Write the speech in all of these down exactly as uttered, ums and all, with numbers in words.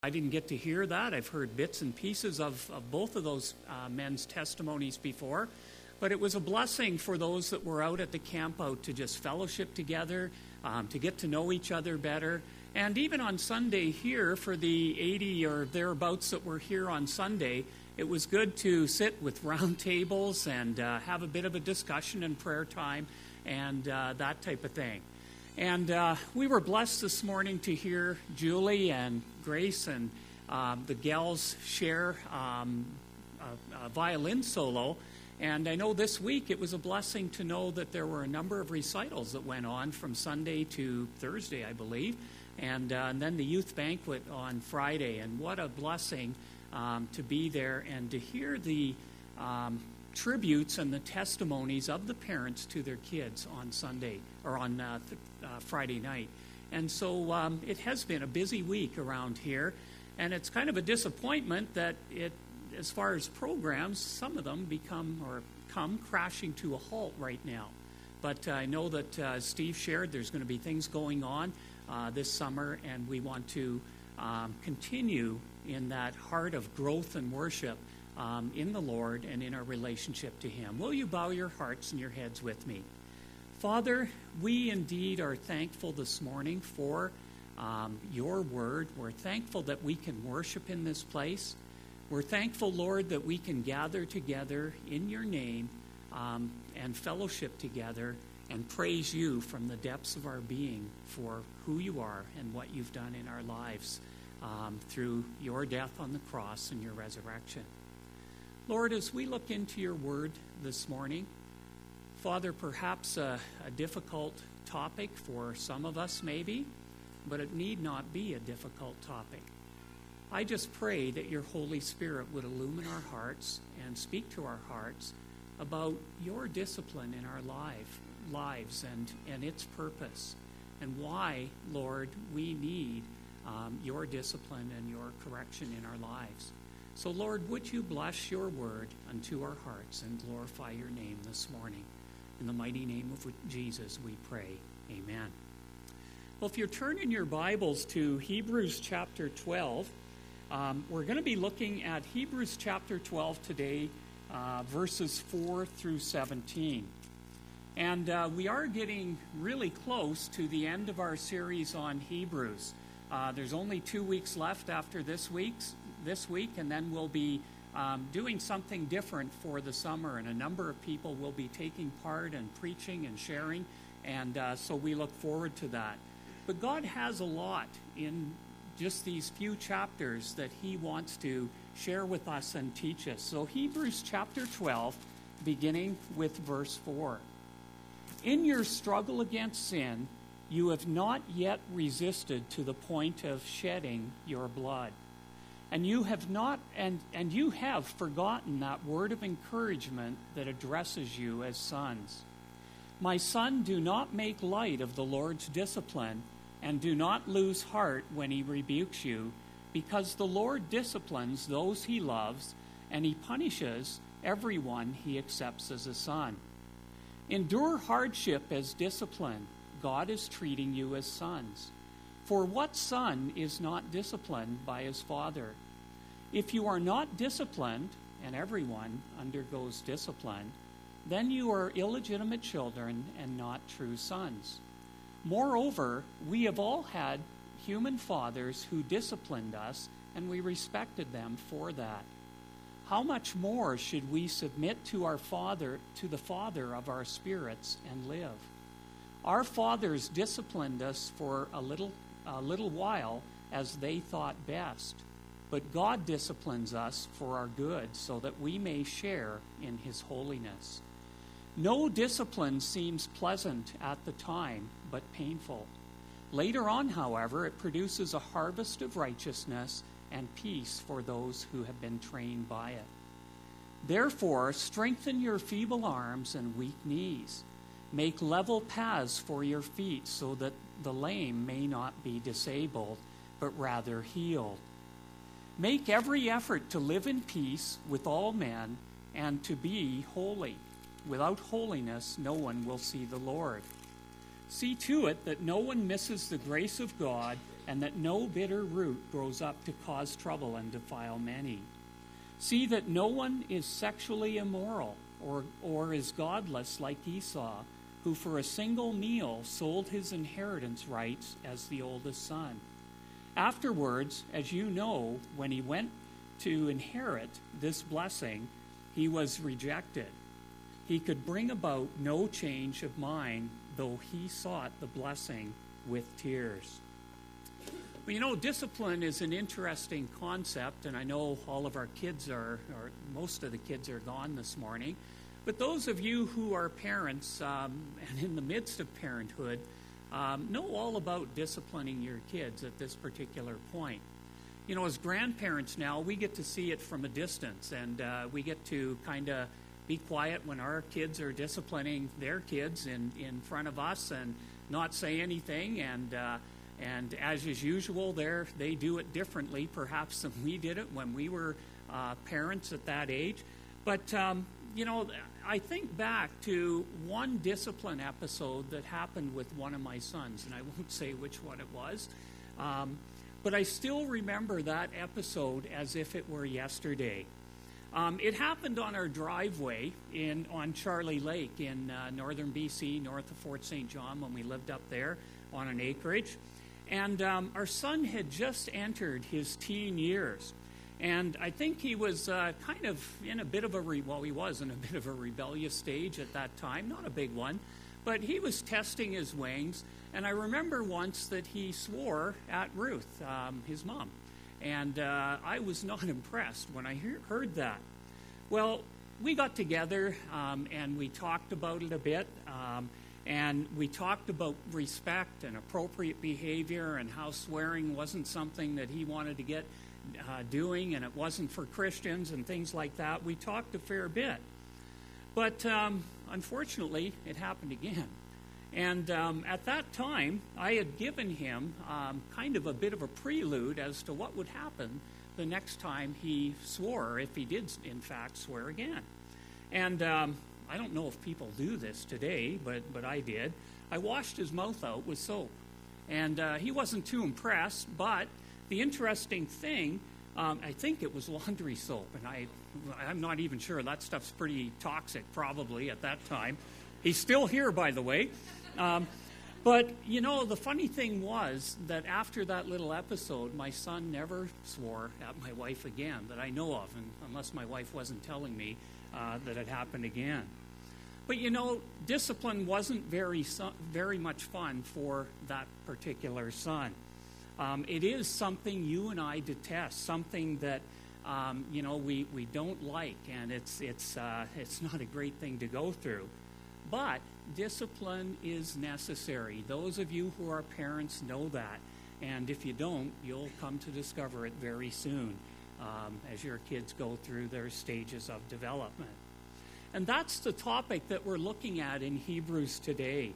I didn't get to hear that. I've heard bits and pieces of, of both of those uh, men's testimonies before. But it was a blessing for those that were out at the camp out to just fellowship together, um, to get to know each other better. And even on Sunday here, for the eighty or thereabouts that were here on Sunday, it was good to sit with round tables and uh, have a bit of a discussion and prayer time and uh, that type of thing. And uh, we were blessed this morning to hear Julie and Grace and um, the gals share um, a, a violin solo. And I know this week it was a blessing to know that there were a number of recitals that went on from Sunday to Thursday, I believe. And, uh, and then the youth banquet on Friday. And what a blessing um, to be there and to hear the um, tributes and the testimonies of the parents to their kids on Sunday or on uh, th- uh, Friday night. And so um, it has been a busy week around here. And it's kind of a disappointment that it, as far as programs, some of them become or come crashing to a halt right now. But uh, I know that uh, Steve shared there's going to be things going on uh, this summer, and we want to um, continue in that heart of growth and worship um, in the Lord and in our relationship to Him. Will you bow your hearts and your heads with me? Father, we indeed are thankful this morning for um, your word. We're thankful that we can worship in this place. We're thankful, Lord, that we can gather together in your name um, and fellowship together and praise you from the depths of our being for who you are and what you've done in our lives um, through your death on the cross and your resurrection. Lord, as we look into your word this morning, Father, perhaps a, a difficult topic for some of us maybe, but it need not be a difficult topic. I just pray that your Holy Spirit would illumine our hearts and speak to our hearts about your discipline in our life, lives and, and its purpose, and why, Lord, we need um, your discipline and your correction in our lives. So, Lord, would you bless your word unto our hearts and glorify your name this morning. In the mighty name of Jesus we pray. Amen. Well, if you're turning your Bibles to Hebrews chapter twelve, Um, we're going to be looking at Hebrews chapter twelve today, uh, verses four through seventeen. And uh, we are getting really close to the end of our series on Hebrews. Uh, there's only two weeks left after this week's this week, and then we'll be um, doing something different for the summer, and a number of people will be taking part and preaching and sharing, and uh, so we look forward to that. But God has a lot in just these few chapters that he wants to share with us and teach us. So Hebrews chapter twelve, beginning with verse four. In your struggle against sin, you have not yet resisted to the point of shedding your blood. And you have not and, and you have forgotten that word of encouragement that addresses you as sons. My son, do not make light of the Lord's discipline, and do not lose heart when he rebukes you, because the Lord disciplines those he loves, and he punishes everyone he accepts as a son. Endure hardship as discipline. God is treating you as sons. For what son is not disciplined by his father? If you are not disciplined, and everyone undergoes discipline, then you are illegitimate children and not true sons. Moreover, we have all had human fathers who disciplined us, and we respected them for that. How much more should we submit to our Father, to the Father of our spirits, and live? Our fathers disciplined us for a little, a little while as they thought best, but God disciplines us for our good, so that we may share in his holiness. No discipline seems pleasant at the time, but painful. Later on, however, it produces a harvest of righteousness and peace for those who have been trained by it. Therefore, strengthen your feeble arms and weak knees. Make level paths for your feet, so that the lame may not be disabled, but rather healed. Make every effort to live in peace with all men and to be holy. Without holiness, no one will see the Lord. See to it that no one misses the grace of God, and that no bitter root grows up to cause trouble and defile many. See that no one is sexually immoral or, or is godless like Esau, who for a single meal sold his inheritance rights as the oldest son. Afterwards, as you know, when he went to inherit this blessing, he was rejected. He could bring about no change of mind, though he sought the blessing with tears. Well, you know, discipline is an interesting concept, and I know all of our kids are, or most of the kids are gone this morning. But those of you who are parents um, and in the midst of parenthood um, know all about disciplining your kids at this particular point. You know, as grandparents now, we get to see it from a distance, and uh, we get to kind of be quiet when our kids are disciplining their kids in, in front of us and not say anything. And uh, and as is usual, there they do it differently, perhaps, than we did it when we were uh, parents at that age. But um, you know, I think back to one discipline episode that happened with one of my sons, and I won't say which one it was. Um, But I still remember that episode as if it were yesterday. Um, it happened on our driveway in on Charlie Lake in uh, northern B C, north of Fort Saint John, when we lived up there on an acreage. And um, our son had just entered his teen years. And I think he was uh, kind of in a bit of a, re- well, he was in a bit of a rebellious stage at that time, not a big one. But he was testing his wings. And I remember once that he swore at Ruth, um, his mom. And uh, I was not impressed when I he- heard that. Well, we got together um, and we talked about it a bit. Um, and we talked about respect and appropriate behavior and how swearing wasn't something that he wanted to get uh, doing, and it wasn't for Christians and things like that. We talked a fair bit. But um, unfortunately, it happened again. And um, at that time, I had given him um, kind of a bit of a prelude as to what would happen the next time he swore, if he did, in fact, swear again. And um, I don't know if people do this today, but, but I did. I washed his mouth out with soap. And uh, he wasn't too impressed, but the interesting thing, um, I think it was laundry soap, and I, I'm not even sure. That stuff's pretty toxic, probably, at that time. He's still here, by the way. Um, but, you know, the funny thing was that after that little episode, my son never swore at my wife again that I know of, and unless my wife wasn't telling me uh, that it happened again. But, you know, discipline wasn't very, very much fun for that particular son. Um, it is something you and I detest, something that, um, you know, we, we don't like, and it's, it's, uh, it's not a great thing to go through. But discipline is necessary. Those of you who are parents know that. And if you don't, you'll come to discover it very soon um, as your kids go through their stages of development. And that's the topic that we're looking at in Hebrews today.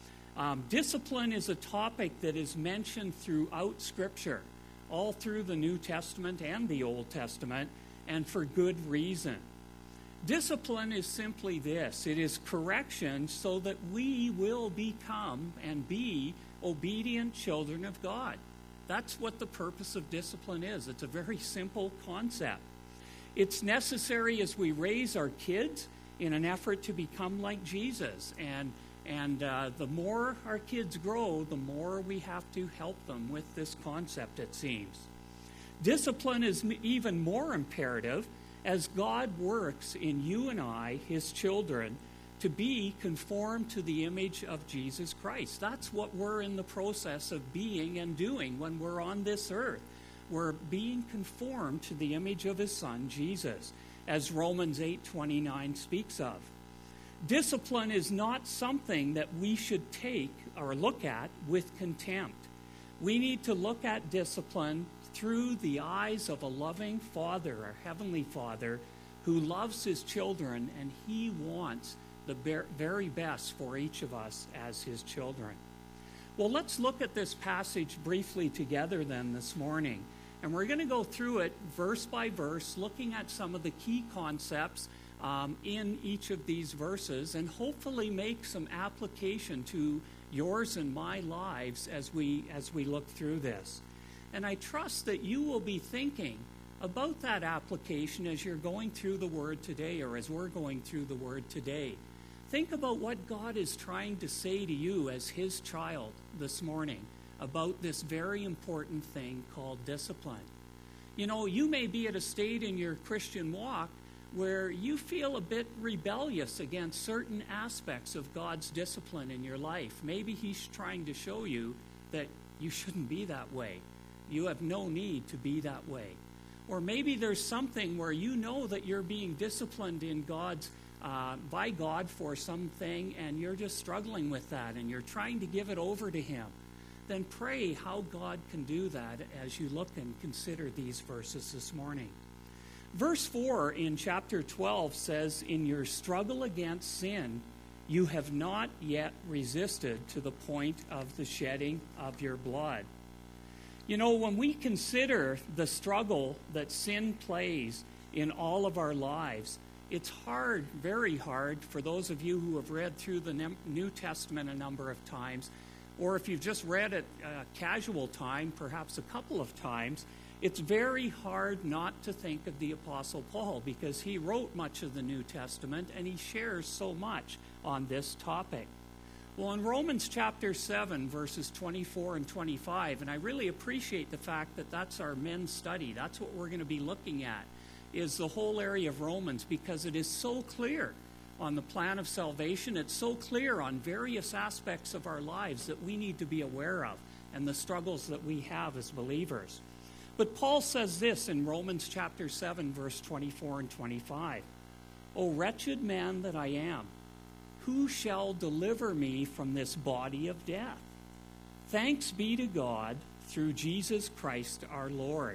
Um, discipline is a topic that is mentioned throughout Scripture, all through the New Testament and the Old Testament, and for good reason. Discipline is simply this. It is correction so that we will become and be obedient children of God. That's what the purpose of discipline is. It's a very simple concept. It's necessary as we raise our kids in an effort to become like Jesus. And, and uh, the more our kids grow, the more we have to help them with this concept, it seems. Discipline is even more imperative as God works in you and I, his children, to be conformed to the image of Jesus Christ. That's what we're in the process of being and doing when we're on this earth. We're being conformed to the image of his Son, Jesus, as Romans eight twenty-nine speaks of. Discipline is not something that we should take or look at with contempt. We need to look at discipline through the eyes of a loving Father, our Heavenly Father, who loves his children, and he wants the very best for each of us as his children. Well, let's look at this passage briefly together then this morning. And we're going to go through it verse by verse, looking at some of the key concepts um, in each of these verses and hopefully make some application to yours and my lives as we as we look through this. And I trust that you will be thinking about that application as you're going through the Word today, or as we're going through the Word today. Think about what God is trying to say to you as His child this morning about this very important thing called discipline. You know, you may be at a state in your Christian walk where you feel a bit rebellious against certain aspects of God's discipline in your life. Maybe He's trying to show you that you shouldn't be that way. You have no need to be that way. Or maybe there's something where you know that you're being disciplined in God's uh, by God for something, and you're just struggling with that, and you're trying to give it over to Him. Then pray how God can do that as you look and consider these verses this morning. Verse four in chapter twelve says, "In your struggle against sin, you have not yet resisted to the point of the shedding of your blood." You know, when we consider the struggle that sin plays in all of our lives, it's hard, very hard, for those of you who have read through the New Testament a number of times, or if you've just read it a casual time, perhaps a couple of times, it's very hard not to think of the Apostle Paul, because he wrote much of the New Testament and he shares so much on this topic. Well, in Romans chapter seven, verses twenty-four and twenty-five, and I really appreciate the fact that that's our men's study. That's what we're going to be looking at, is the whole area of Romans, because it is so clear on the plan of salvation. It's so clear on various aspects of our lives that we need to be aware of and the struggles that we have as believers. But Paul says this in Romans chapter seven, verse twenty-four and twenty-five. "O wretched man that I am, who shall deliver me from this body of death? Thanks be to God through Jesus Christ our Lord."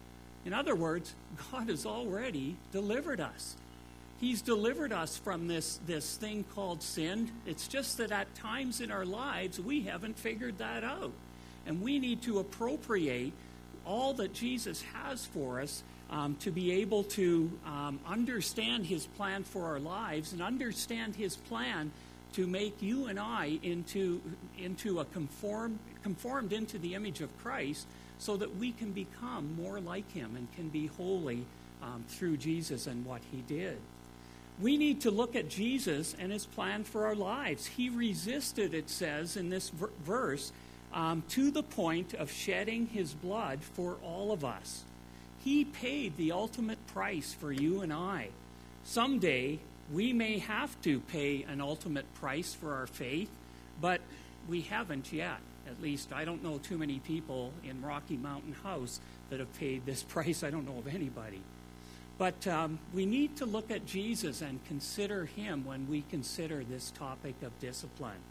In other words, God has already delivered us. He's delivered us from this, this thing called sin. It's just that at times in our lives, we haven't figured that out. And we need to appropriate all that Jesus has for us um, to be able to um, understand His plan for our lives and understand His plan to make you and I into, into a conform, conformed into the image of Christ, so that we can become more like Him and can be holy um, through Jesus and what He did. We need to look at Jesus and His plan for our lives. He resisted, it says in this ver- verse, um, to the point of shedding His blood for all of us. He paid the ultimate price for you and I. Someday, we may have to pay an ultimate price for our faith, but we haven't yet. At least I don't know too many people in Rocky Mountain House that have paid this price. I don't know of anybody. But um, we need to look at Jesus and consider Him when we consider this topic of discipline.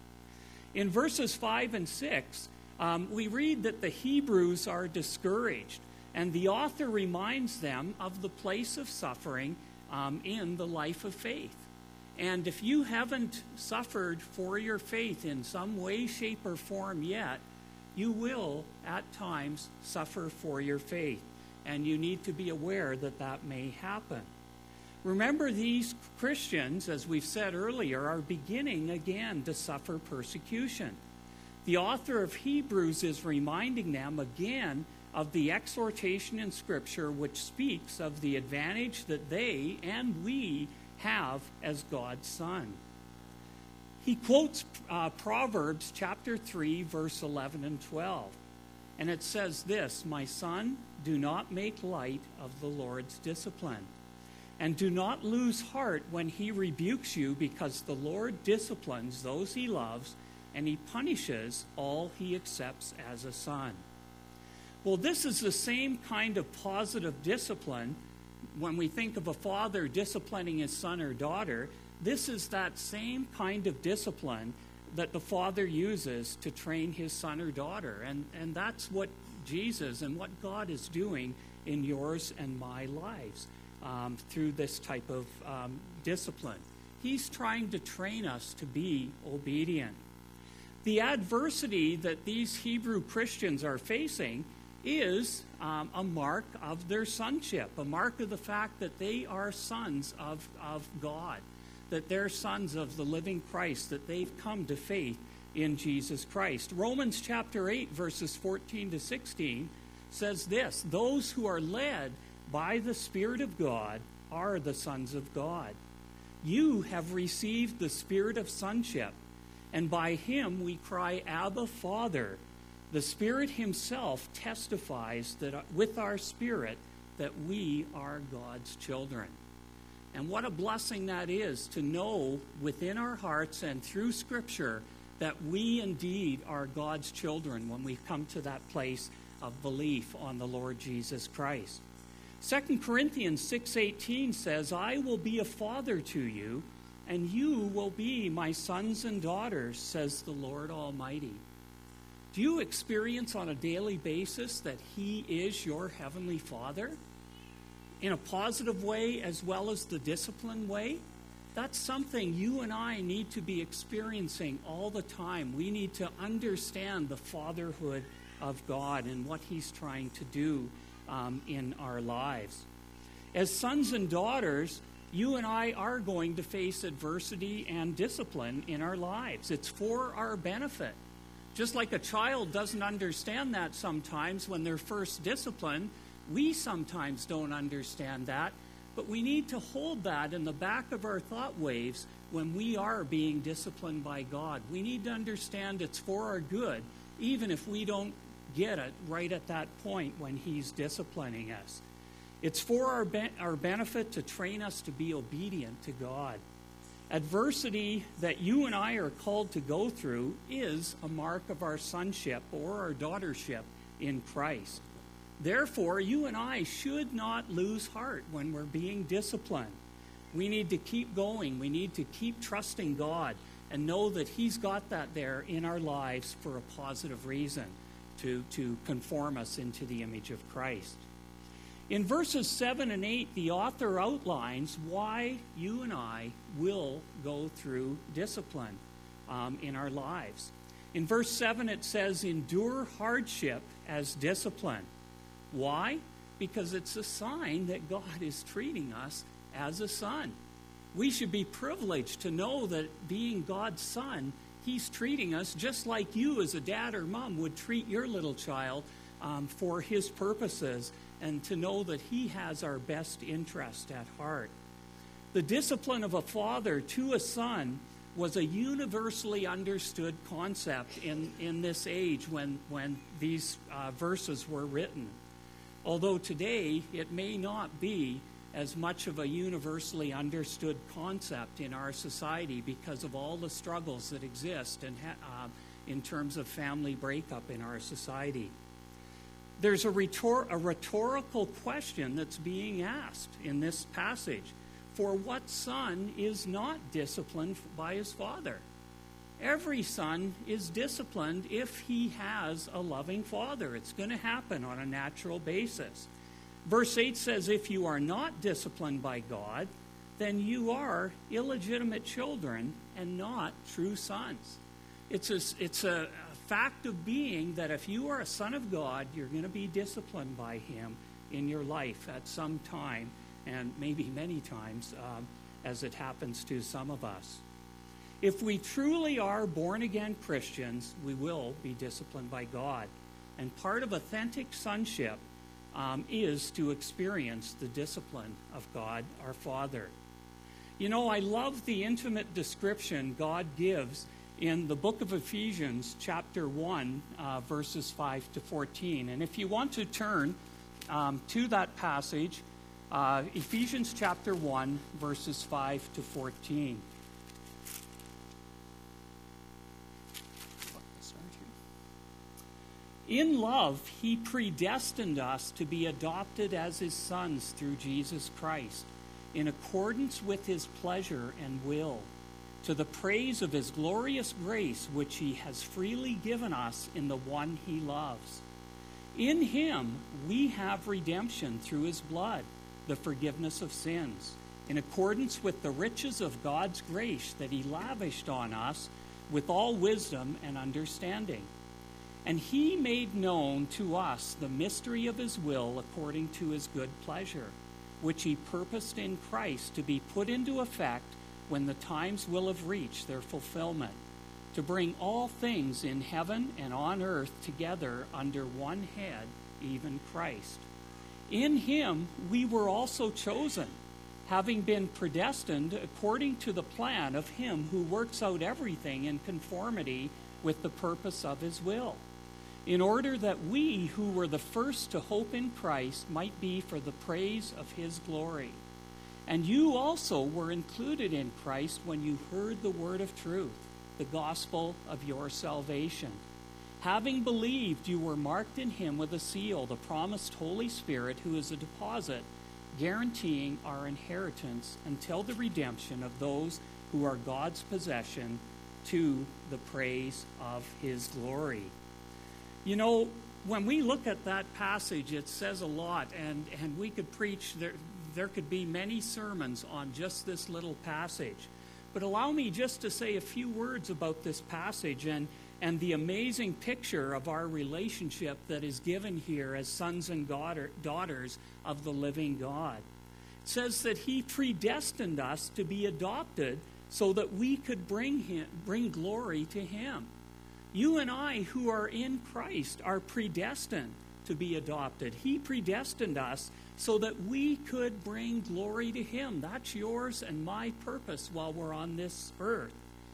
In verses five and six, um, we read that the Hebrews are discouraged, and the author reminds them of the place of suffering um, in the life of faith. And if you haven't suffered for your faith in some way, shape, or form yet, you will at times suffer for your faith. And you need to be aware that that may happen. Remember, these Christians, as we've said earlier, are beginning again to suffer persecution. The author of Hebrews is reminding them again of the exhortation in Scripture which speaks of the advantage that they and we have as God's Son. He quotes uh, Proverbs chapter three, verse eleven and twelve. And it says this, "My son, do not make light of the Lord's discipline, and do not lose heart when He rebukes you, because the Lord disciplines those He loves, and He punishes all He accepts as a son." Well, this is the same kind of positive discipline. When we think of a father disciplining his son or daughter, this is that same kind of discipline that the Father uses to train His son or daughter. And, and that's what Jesus and what God is doing in yours and my lives um, through this type of um, discipline. He's trying to train us to be obedient. The adversity that these Hebrew Christians are facing is um, a mark of their sonship, a mark of the fact that they are sons of, of God, that they're sons of the living Christ, that they've come to faith in Jesus Christ. Romans chapter eight, verses fourteen to sixteen says this: those who are led by the Spirit of God are the sons of God. You have received the spirit of sonship, and by him we cry, Abba, Father. The Spirit himself testifies that with our spirit that we are God's children. And what a blessing that is to know within our hearts and through Scripture that we indeed are God's children when we come to that place of belief on the Lord Jesus Christ. Second Corinthians six eighteen says, I will be a father to you, and you will be my sons and daughters, says the Lord Almighty. Do you experience on a daily basis that he is your heavenly Father? In a positive way as well as the disciplined way? That's something you and I need to be experiencing all the time. We need to understand the fatherhood of God and what he's trying to do um, in our lives. As sons and daughters, you and I are going to face adversity and discipline in our lives. It's for our benefit. Just like a child doesn't understand that sometimes when they're first disciplined, we sometimes don't understand that, but we need to hold that in the back of our thought waves when we are being disciplined by God. We need to understand it's for our good, even if we don't get it right at that point when he's disciplining us. It's for our, be- our benefit to train us to be obedient to God. Adversity that you and I are called to go through is a mark of our sonship or our daughtership in Christ. Therefore, you and I should not lose heart when we're being disciplined. We need to keep going. We need to keep trusting God and know that he's got that there in our lives for a positive reason, to, to conform us into the image of Christ. In verses seven and eight, the author outlines why you and I will go through discipline um, in our lives. In verse seven, it says, endure hardship as discipline. Why? Because it's a sign that God is treating us as a son. We should be privileged to know that being God's son, he's treating us just like you as a dad or mom would treat your little child um, for his purposes, and to know that he has our best interest at heart. The discipline of a father to a son was a universally understood concept in, in this age when, when these uh, verses were written. Although today it may not be as much of a universally understood concept in our society because of all the struggles that exist and ha- uh, in terms of family breakup in our society. There's a, rhetor- a rhetorical question that's being asked in this passage. For what son is not disciplined by his father? Every son is disciplined if he has a loving father. It's going to happen on a natural basis. Verse eight says, if you are not disciplined by God, then you are illegitimate children and not true sons. It's a, it's a fact of being that if you are a son of God, you're going to be disciplined by him in your life at some time, and maybe many times, um, as it happens to some of us. If we truly are born-again Christians, we will be disciplined by God. And part of authentic sonship um, is to experience the discipline of God, our Father. You know, I love the intimate description God gives in the book of Ephesians, chapter one, uh, verses five to fourteen. And if you want to turn um, to that passage, uh, Ephesians chapter one, verses five to fourteen. In love, he predestined us to be adopted as his sons through Jesus Christ, in accordance with his pleasure and will, to the praise of his glorious grace, which he has freely given us in the one he loves. In him we have redemption through his blood, the forgiveness of sins, in accordance with the riches of God's grace that he lavished on us with all wisdom and understanding. And he made known to us the mystery of his will according to his good pleasure, which he purposed in Christ to be put into effect when the times will have reached their fulfillment, to bring all things in heaven and on earth together under one head, even Christ. In him we were also chosen, having been predestined according to the plan of him who works out everything in conformity with the purpose of his will, in order that we who were the first to hope in Christ might be for the praise of his glory. And you also were included in Christ when you heard the word of truth, the gospel of your salvation. Having believed, you were marked in him with a seal, the promised Holy Spirit, who is a deposit, guaranteeing our inheritance until the redemption of those who are God's possession, to the praise of his glory. You know, when we look at that passage, it says a lot, and, and we could preach, there, there could be many sermons on just this little passage. But allow me just to say a few words about this passage and, and the amazing picture of our relationship that is given here as sons and daughter, daughters of the living God. It says that he predestined us to be adopted so that we could bring him, bring glory to him. You and I, who are in Christ, are predestined to be adopted. He predestined us so that we could bring glory to him. That's yours and my purpose while we're on this earth.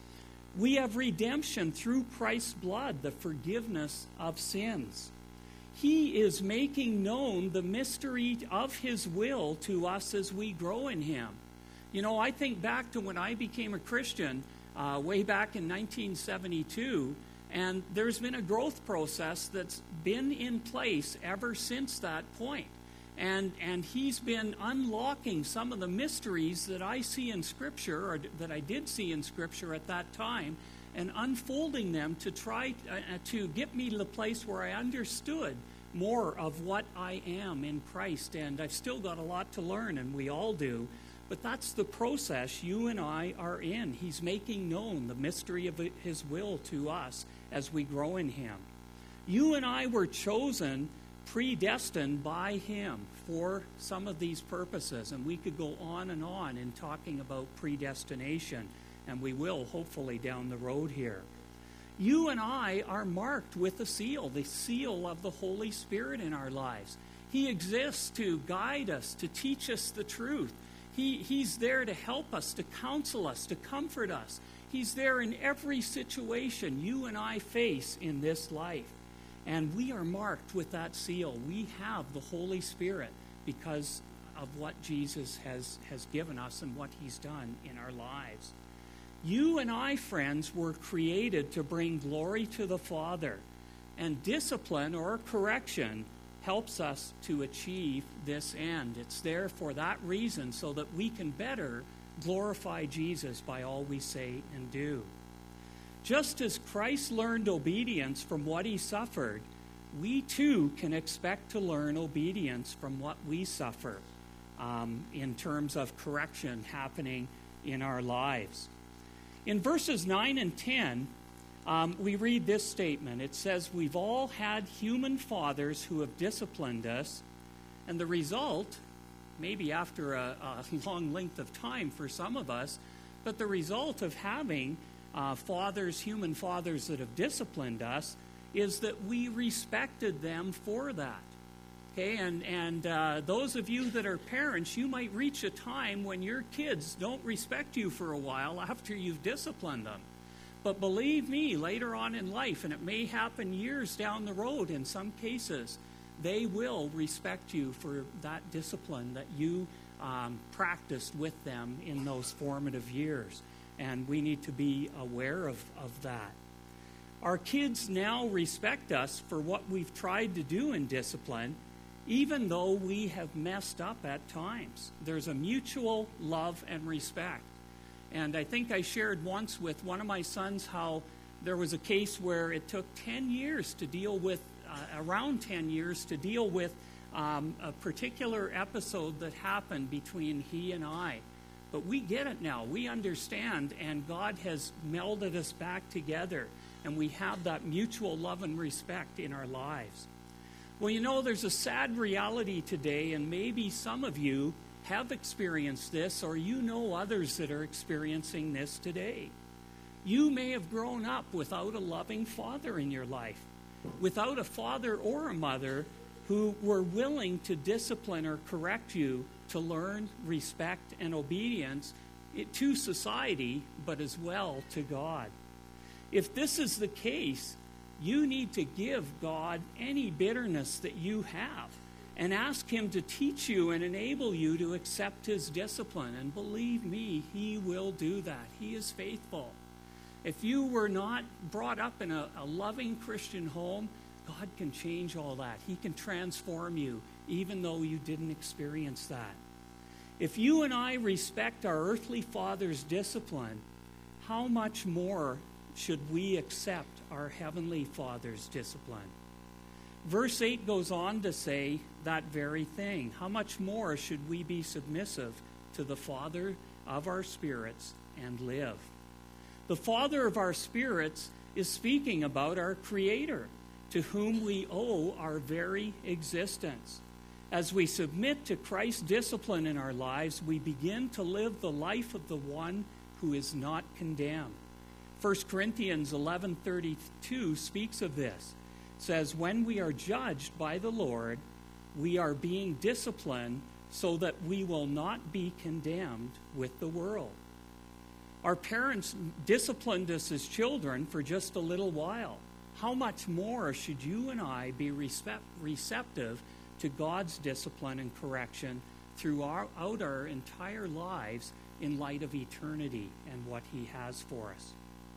We have redemption through Christ's blood, the forgiveness of sins. He is making known the mystery of his will to us as we grow in him. You know, I think back to when I became a Christian uh, way back in nineteen seventy-two, and there's been a growth process that's been in place ever since that point. And, and he's been unlocking some of the mysteries that I see in Scripture, or that I did see in Scripture at that time, and unfolding them to try uh, to get me to the place where I understood more of what I am in Christ. And I've still got a lot to learn, and we all do. But that's the process you and I are in. He's making known the mystery of his will to us as we grow in him. You and I were chosen, predestined by him for some of these purposes. And we could go on and on in talking about predestination, and we will hopefully down the road here. You and I are marked with a seal, the seal of the Holy Spirit in our lives. He exists to guide us, to teach us the truth. He, he's there to help us, to counsel us, to comfort us. He's there in every situation you and I face in this life. And we are marked with that seal. We have the Holy Spirit because of what Jesus has, has given us and what he's done in our lives. You and I, friends, were created to bring glory to the Father. And discipline or correction helps us to achieve this end. It's there for that reason, so that we can better glorify Jesus by all we say and do. Just as Christ learned obedience from what he suffered, we too can expect to learn obedience from what we suffer um, in terms of correction happening in our lives. In verses nine and ten, um, we read this statement. It says, "We've all had human fathers who have disciplined us, and the result, maybe after a, a long length of time for some of us, but the result of having uh, fathers, human fathers that have disciplined us, is that we respected them for that." Okay, and, and uh, those of you that are parents, you might reach a time when your kids don't respect you for a while after you've disciplined them. But believe me, later on in life, and it may happen years down the road in some cases, they will respect you for that discipline that you um, practiced with them in those formative years. And we need to be aware of, of that. Our kids now respect us for what we've tried to do in discipline, even though we have messed up at times. There's a mutual love and respect. And I think I shared once with one of my sons how there was a case where it took ten years to deal with, uh, around ten years to deal with um, a particular episode that happened between he and I. But we get it now. We understand, and God has melded us back together. and we have that mutual love and respect in our lives. Well, you know, there's a sad reality today, and maybe some of you have experienced this, or you know others that are experiencing this today. You may have grown up without a loving father in your life, without a father or a mother who were willing to discipline or correct you to learn respect and obedience to society, but as well to God. If this is the case, you need to give God any bitterness that you have and ask Him to teach you and enable you to accept His discipline. And believe me, He will do that. He is faithful. If you were not brought up in a, a loving Christian home, God can change all that. He can transform you, even though you didn't experience that. If you and I respect our earthly father's discipline, how much more should we accept our heavenly Father's discipline? Verse eight goes on to say that very thing. How much more should we be submissive to the Father of our spirits and live? The Father of our spirits is speaking about our Creator, to whom we owe our very existence. As we submit to Christ's discipline in our lives, we begin to live the life of the one who is not condemned. First Corinthians eleven thirty-two speaks of this. It says, when we are judged by the Lord, we are being disciplined so that we will not be condemned with the world. Our parents disciplined us as children for just a little while. How much more should you and I be receptive to God's discipline and correction throughout our entire lives in light of eternity and what He has for us?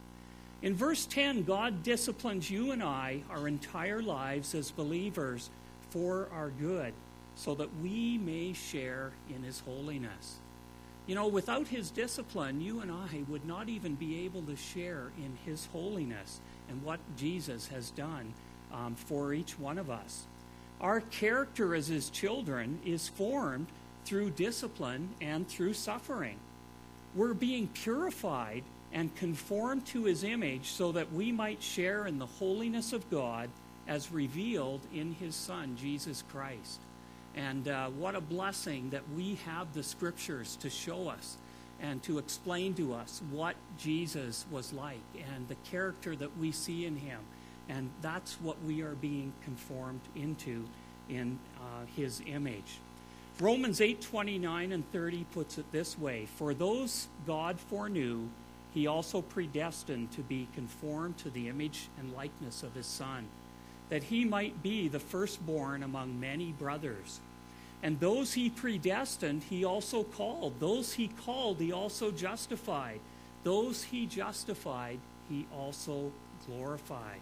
In verse ten, God disciplines you and I our entire lives as believers for our good, so that we may share in His holiness. You know, without His discipline, you and I would not even be able to share in His holiness and what Jesus has done um, for each one of us. Our character as His children is formed through discipline and through suffering. We're being purified and conformed to His image so that we might share in the holiness of God as revealed in His Son, Jesus Christ. And uh, what a blessing that we have the Scriptures to show us and to explain to us what Jesus was like and the character that we see in Him. And that's what we are being conformed into in uh, His image. Romans eight twenty-nine and thirty puts it this way: for those God foreknew, He also predestined to be conformed to the image and likeness of His Son, that He might be the firstborn among many brothers. And those He predestined, He also called. Those He called, He also justified. Those He justified, He also glorified.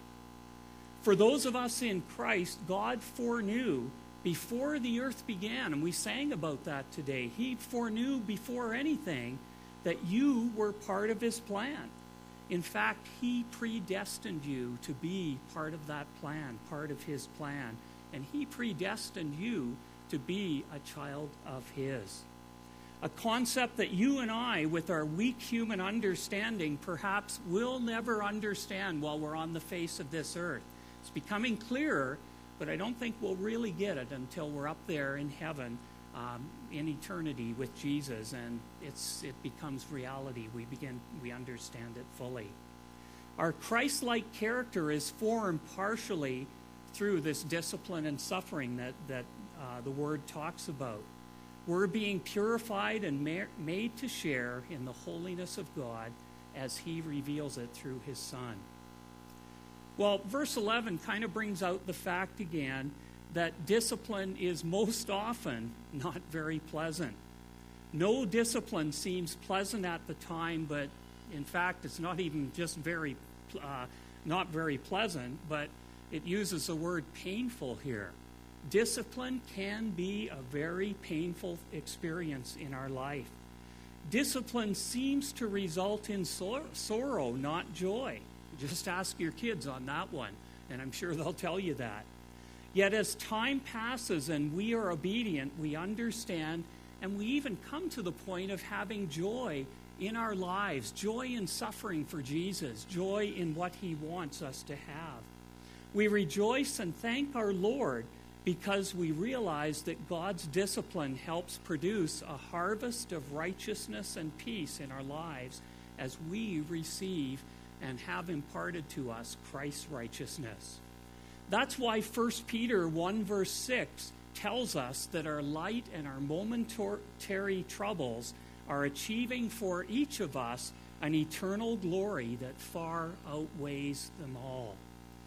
For those of us in Christ, God foreknew before the earth began, and we sang about that today. He foreknew before anything that you were part of His plan. In fact, He predestined you to be part of that plan, part of His plan. And He predestined you to be a child of His. A concept that you and I, with our weak human understanding, perhaps will never understand while we're on the face of this earth. It's becoming clearer, but I don't think we'll really get it until we're up there in heaven um, in eternity with Jesus, and it's it becomes reality. We begin, we understand it fully. Our Christ-like character is formed partially through this discipline and suffering that, that uh, the Word talks about. We're being purified and ma- made to share in the holiness of God as He reveals it through His Son. Well, verse eleven kind of brings out the fact again that discipline is most often not very pleasant. No discipline seems pleasant at the time, but in fact, it's not even just very, uh, not very pleasant, but it uses the word painful here. Discipline can be a very painful experience in our life. Discipline seems to result in sor- sorrow, not joy. Just ask your kids on that one, and I'm sure they'll tell you that. Yet as time passes and we are obedient, we understand, and we even come to the point of having joy in our lives, joy in suffering for Jesus, joy in what he wants us to have. We rejoice and thank our Lord because we realize that God's discipline helps produce a harvest of righteousness and peace in our lives as we receive and have imparted to us Christ's righteousness. That's why First Peter one verse six tells us that our light and our momentary troubles are achieving for each of us an eternal glory that far outweighs them all.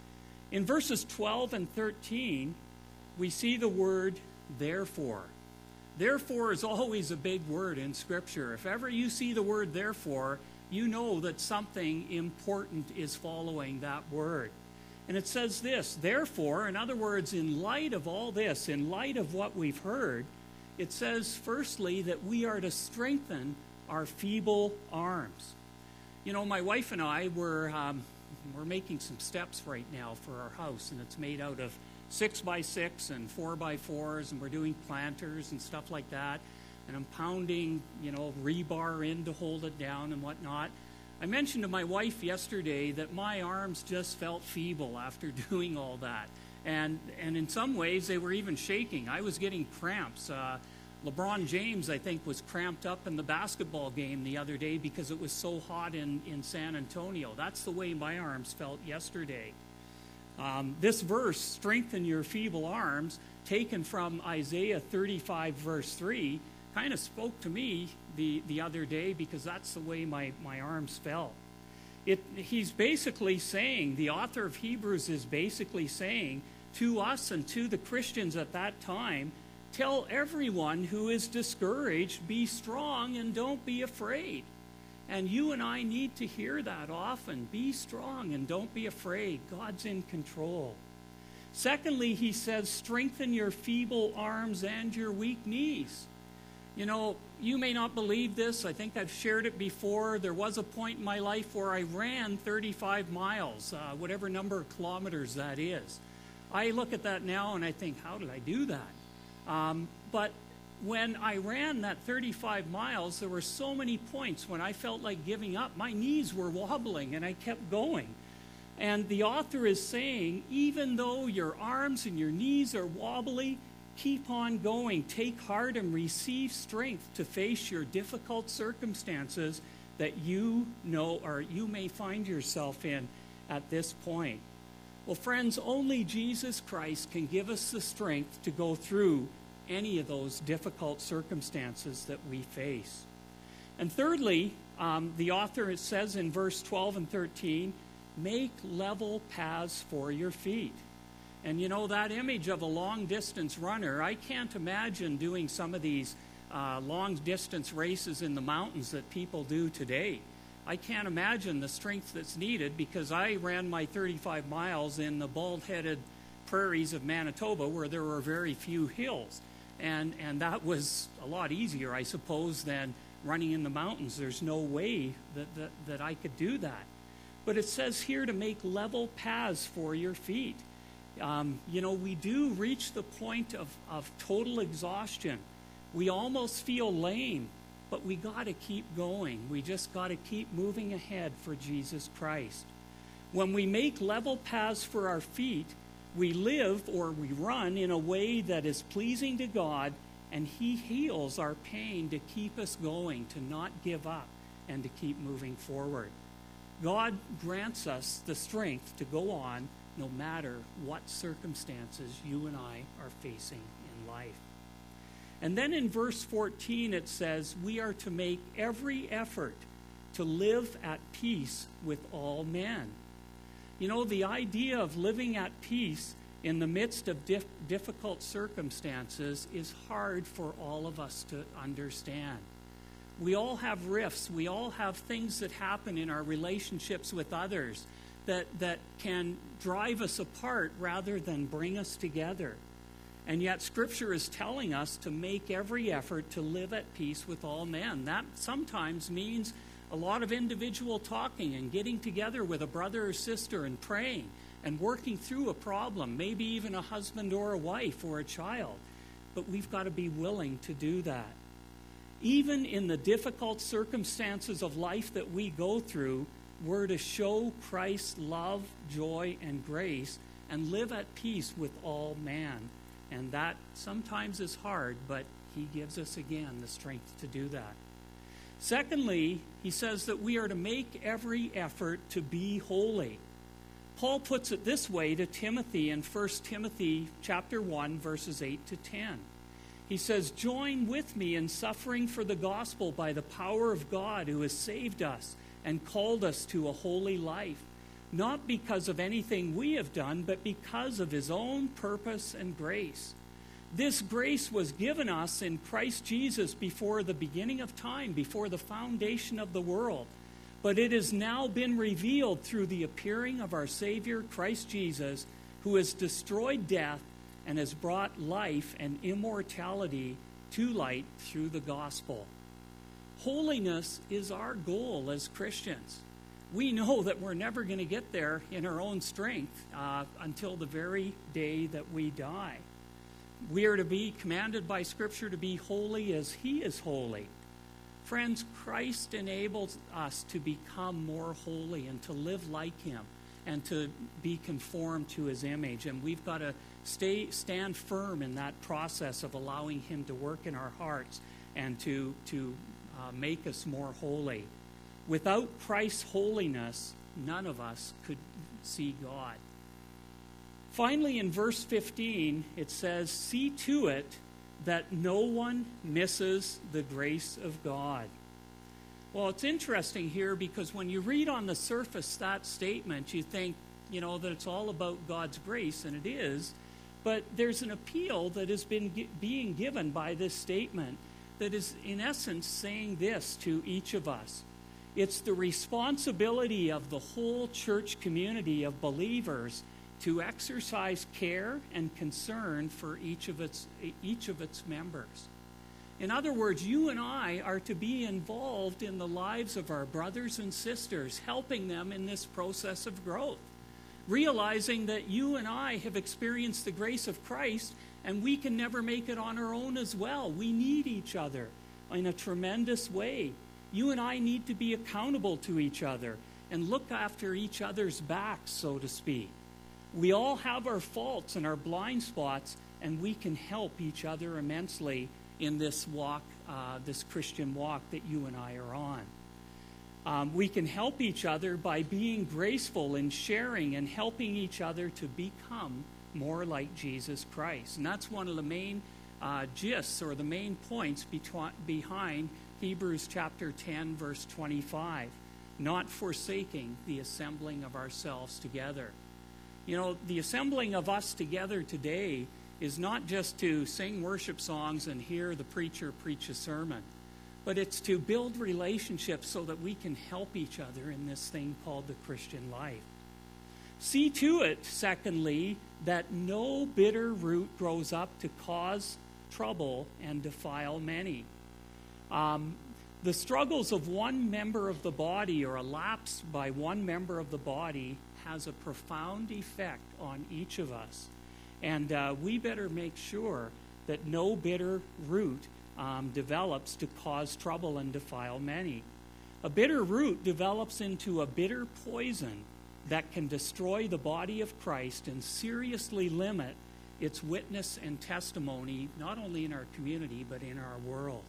In verses twelve and thirteen, we see the word therefore. Therefore is always a big word in Scripture. If ever you see the word therefore, you know that something important is following that word. And it says this, therefore, in other words, in light of all this, in light of what we've heard, it says, firstly, that we are to strengthen our feeble arms. You know, my wife and I were um, we're making some steps right now for our house, and it's made out of six by six and four by fours, and we're doing planters and stuff like that. And I'm pounding, you know, rebar in to hold it down and whatnot. I mentioned to my wife yesterday that my arms just felt feeble after doing all that. And and in some ways, they were even shaking. I was getting cramps. Uh, LeBron James, I think, was cramped up in the basketball game the other day because it was so hot in, in San Antonio. That's the way my arms felt yesterday. Um, this verse, strengthen your feeble arms, taken from Isaiah thirty-five, verse three, kind of spoke to me the, the other day because that's the way my, my arms felt. It, he's basically saying, the author of Hebrews is basically saying to us and to the Christians at that time, tell everyone who is discouraged, be strong and don't be afraid. And you and I need to hear that often. Be strong and don't be afraid. God's in control. Secondly, he says, strengthen your feeble arms and your weak knees. You know, you may not believe this. I think I've shared it before. There was a point in my life where I ran thirty-five miles, uh, whatever number of kilometers that is. I look at that now and I think, how did I do that? Um, but when I ran that thirty-five miles, there were so many points when I felt like giving up. My knees were wobbling and I kept going. And the author is saying, even though your arms and your knees are wobbly, keep on going. Take heart and receive strength to face your difficult circumstances that you know or you may find yourself in at this point. Well, friends, only Jesus Christ can give us the strength to go through any of those difficult circumstances that we face. And thirdly, um, the author, it says in verse twelve and thirteen, make level paths for your feet. And you know, that image of a long-distance runner, I can't imagine doing some of these uh, long-distance races in the mountains that people do today. I can't imagine the strength that's needed because I ran my thirty-five miles in the bald-headed prairies of Manitoba where there were very few hills. And, and that was a lot easier, I suppose, than running in the mountains. There's no way that, that, that I could do that. But it says here to make level paths for your feet. Um, you know, we do reach the point of, of total exhaustion. We almost feel lame, but we got to keep going. We just got to keep moving ahead for Jesus Christ. When we make level paths for our feet, we live or we run in a way that is pleasing to God, and He heals our pain to keep us going, to not give up, and to keep moving forward. God grants us the strength to go on no matter what circumstances you and I are facing in life. And then in verse fourteen it says, we are to make every effort to live at peace with all men. You know, the idea of living at peace in the midst of dif- difficult circumstances is hard for all of us to understand. We all have rifts. We all have things that happen in our relationships with others that, that can drive us apart rather than bring us together. And yet Scripture is telling us to make every effort to live at peace with all men. That sometimes means a lot of individual talking and getting together with a brother or sister and praying and working through a problem, maybe even a husband or a wife or a child. But we've got to be willing to do that. Even in the difficult circumstances of life that we go through, we're to show Christ's love, joy, and grace and live at peace with all man. And that sometimes is hard, but he gives us again the strength to do that. Secondly, he says that we are to make every effort to be holy. Paul puts it this way to Timothy in First Timothy chapter one, verses eight to ten. He says, "Join with me in suffering for the gospel by the power of God who has saved us and called us to a holy life, not because of anything we have done, but because of his own purpose and grace. This grace was given us in Christ Jesus before the beginning of time, before the foundation of the world. But it has now been revealed through the appearing of our Savior, Christ Jesus, who has destroyed death and has brought life and immortality to light through the gospel." Holiness is our goal as Christians. We know that we're never going to get there in our own strength uh, until the very day that we die. We are to be commanded by Scripture to be holy as he is holy. Friends, Christ enables us to become more holy and to live like him and to be conformed to his image. And we've got to stay stand firm in that process of allowing him to work in our hearts and to, to uh, make us more holy. Without Christ's holiness, none of us could see God. Finally, in verse fifteen, it says, "See to it that no one misses the grace of God." Well, it's interesting here because when you read on the surface that statement, you think, you know, that it's all about God's grace, and it is. But there's an appeal that has been gi- being given by this statement that is, in essence, saying this to each of us. It's the responsibility of the whole church community of believers to exercise care and concern for each of its each of its members. In other words, you and I are to be involved in the lives of our brothers and sisters, helping them in this process of growth, realizing that you and I have experienced the grace of Christ and we can never make it on our own as well. We need each other in a tremendous way. You and I need to be accountable to each other and look after each other's backs, so to speak. We all have our faults and our blind spots, and we can help each other immensely in this walk, uh, this Christian walk that you and I are on. Um, we can help each other by being graceful in sharing and helping each other to become more like Jesus Christ. And that's one of the main uh, gists or the main points betw- behind Hebrews chapter ten, verse twenty-five. Not forsaking the assembling of ourselves together. You know, the assembling of us together today is not just to sing worship songs and hear the preacher preach a sermon, but it's to build relationships so that we can help each other in this thing called the Christian life. See to it, secondly, that no bitter root grows up to cause trouble and defile many. Um, the struggles of one member of the body or a lapse by one member of the body has a profound effect on each of us. And uh, we better make sure that no bitter root um, develops to cause trouble and defile many. A bitter root develops into a bitter poison that can destroy the body of Christ and seriously limit its witness and testimony, not only in our community, but in our world.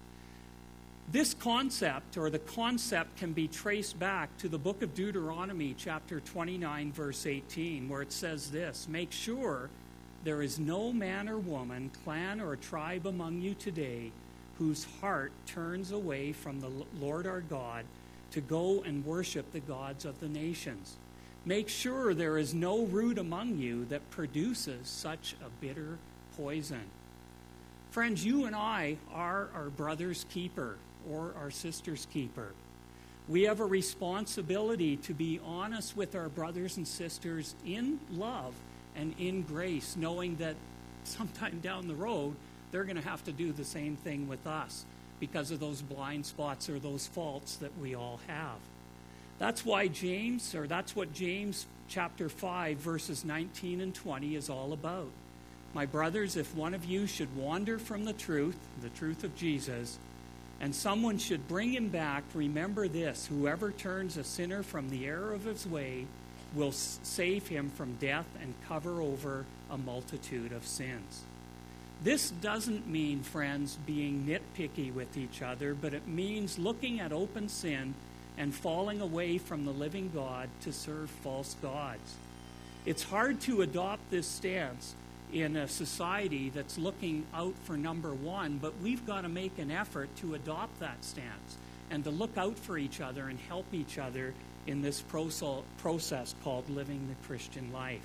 This concept, or the concept, can be traced back to the book of Deuteronomy, chapter twenty-nine, verse eighteen, where it says this: "Make sure there is no man or woman, clan or tribe among you today whose heart turns away from the Lord our God to go and worship the gods of the nations. Make sure there is no root among you that produces such a bitter poison." Friends, you and I are our brother's keeper or our sister's keeper. We have a responsibility to be honest with our brothers and sisters in love and in grace, knowing that sometime down the road, they're going to have to do the same thing with us because of those blind spots or those faults that we all have. That's why James, or that's what James chapter five, verses nineteen and twenty is all about. "My brothers, if one of you should wander from the truth, the truth of Jesus, and someone should bring him back, remember this: whoever turns a sinner from the error of his way will s- save him from death and cover over a multitude of sins. This doesn't mean, friends, being nitpicky with each other, but it means looking at open sin and falling away from the living God to serve false gods. It's hard to adopt this stance in a society that's looking out for number one, but we've got to make an effort to adopt that stance and to look out for each other and help each other in this process called living the Christian life.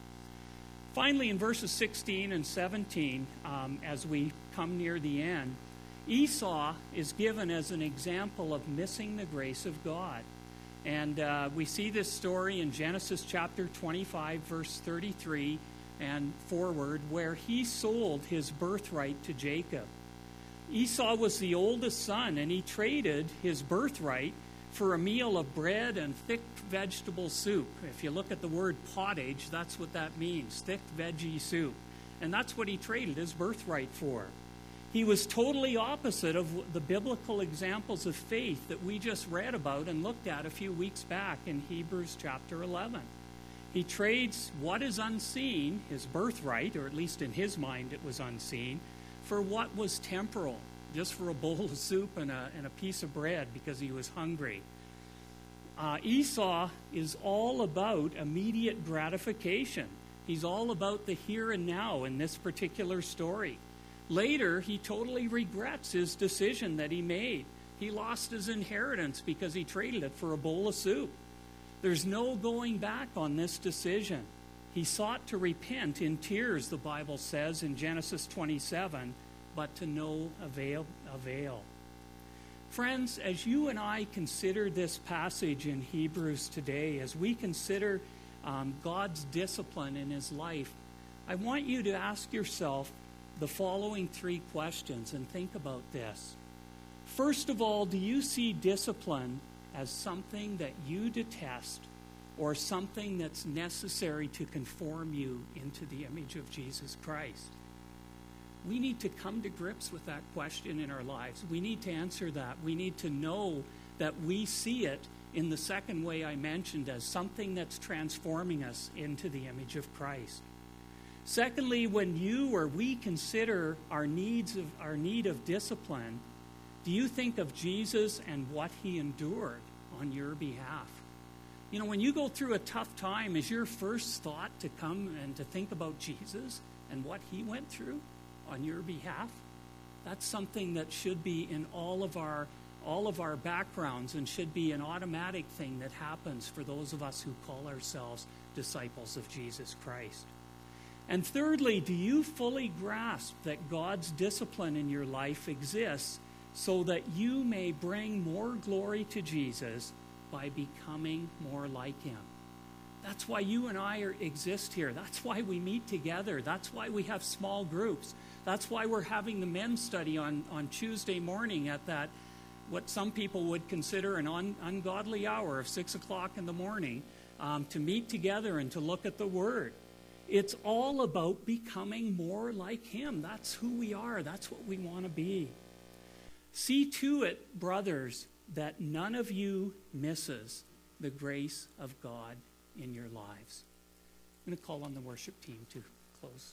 Finally, in verses sixteen and seventeen, um, as we come near the end, Esau is given as an example of missing the grace of God. And uh, we see this story in Genesis chapter twenty-five, verse thirty-three and forward, where he sold his birthright to Jacob. Esau was the oldest son, and he traded his birthright for a meal of bread and thick vegetable soup. If you look at the word pottage, that's what that means, thick veggie soup. And that's what he traded his birthright for. He was totally opposite of the biblical examples of faith that we just read about and looked at a few weeks back in Hebrews chapter eleven. He trades what is unseen, his birthright, or at least in his mind it was unseen, for what was temporal, just for a bowl of soup and a, and a piece of bread because he was hungry. Uh, Esau is all about immediate gratification. He's all about the here and now in this particular story. Later, he totally regrets his decision that he made. He lost his inheritance because he traded it for a bowl of soup. There's no going back on this decision. He sought to repent in tears, the Bible says in Genesis twenty-seven, but to no avail. avail. Friends, as you and I consider this passage in Hebrews today, as we consider um, God's discipline in his life, I want you to ask yourself the following three questions and think about this. First of all, do you see discipline as something that you detest or something that's necessary to conform you into the image of Jesus Christ? We need to come to grips with that question in our lives. We need to answer that. We need to know that we see it in the second way I mentioned as something that's transforming us into the image of Christ. Secondly, when you or we consider our needs of our need of discipline, do you think of Jesus and what he endured on your behalf? You know, when you go through a tough time, is your first thought to come and to think about Jesus and what he went through on your behalf? That's something that should be in all of our all of our backgrounds and should be an automatic thing that happens for those of us who call ourselves disciples of Jesus Christ. And thirdly, do you fully grasp that God's discipline in your life exists so that you may bring more glory to Jesus by becoming more like him? That's why you and I are, exist here. That's why we meet together. That's why we have small groups. That's why we're having the men's study on, on Tuesday morning at that, what some people would consider an un, ungodly hour of six o'clock in the morning, um, to meet together and to look at the Word. It's all about becoming more like him. That's who we are. That's what we want to be. See to it, brothers, that none of you misses the grace of God in your lives. I'm going to call on the worship team to close.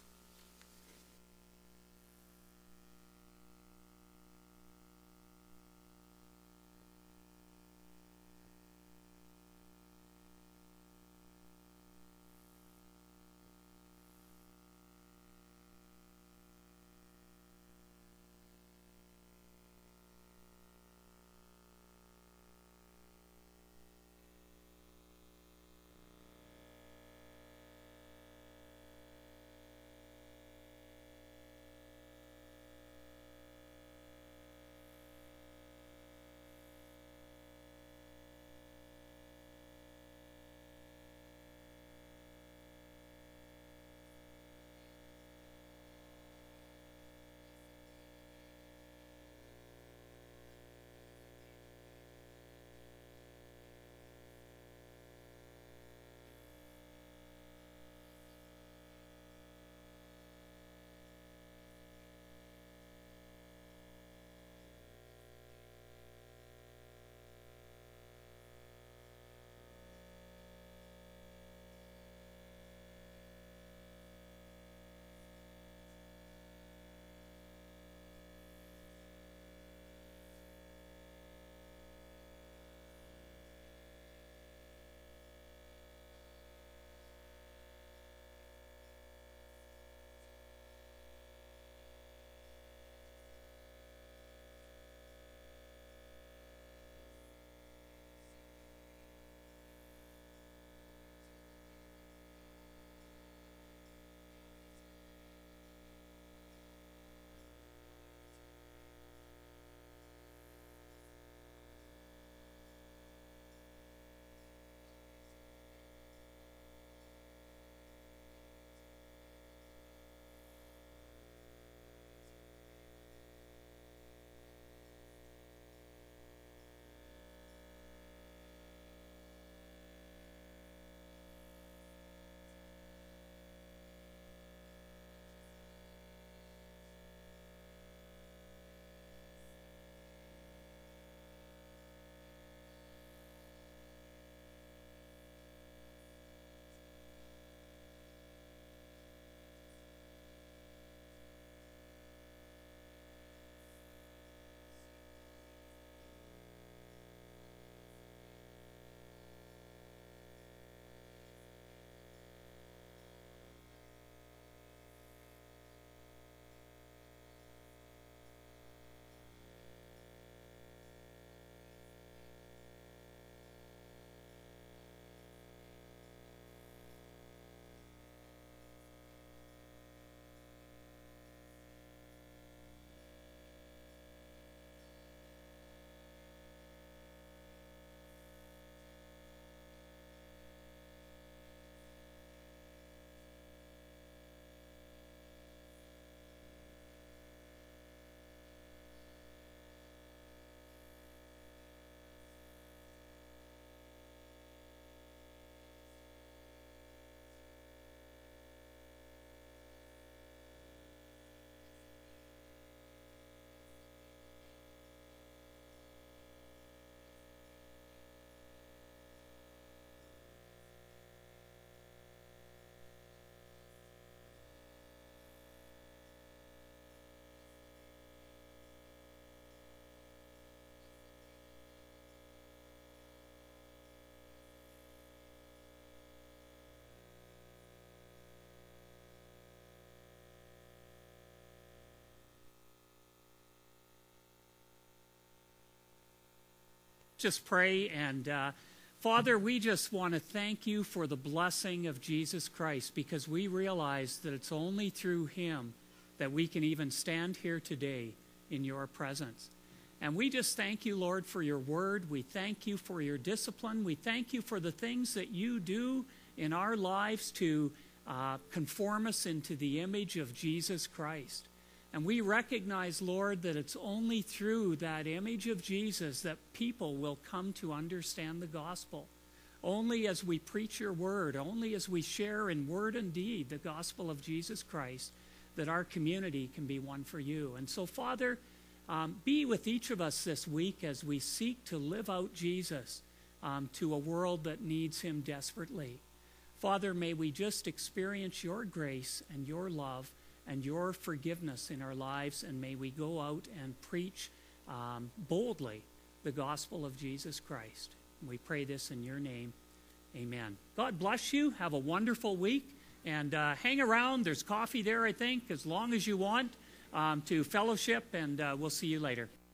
just pray. And uh, Father, we just want to thank you for the blessing of Jesus Christ, because we realize that it's only through him that we can even stand here today in your presence. And we just thank you, Lord, for your word. We thank you for your discipline. We thank you for the things that you do in our lives to uh, conform us into the image of Jesus Christ. And we recognize, Lord, that it's only through that image of Jesus that people will come to understand the gospel. Only as we preach your word, only as we share in word and deed the gospel of Jesus Christ, that our community can be one for you. And so, Father, um, be with each of us this week as we seek to live out Jesus um, to a world that needs him desperately. Father, may we just experience your grace and your love and your forgiveness in our lives, and may we go out and preach um, boldly the gospel of Jesus Christ. We pray this in your name. Amen. God bless you. Have a wonderful week, and uh, hang around. There's coffee there, I think, as long as you want um, to fellowship, and uh, we'll see you later.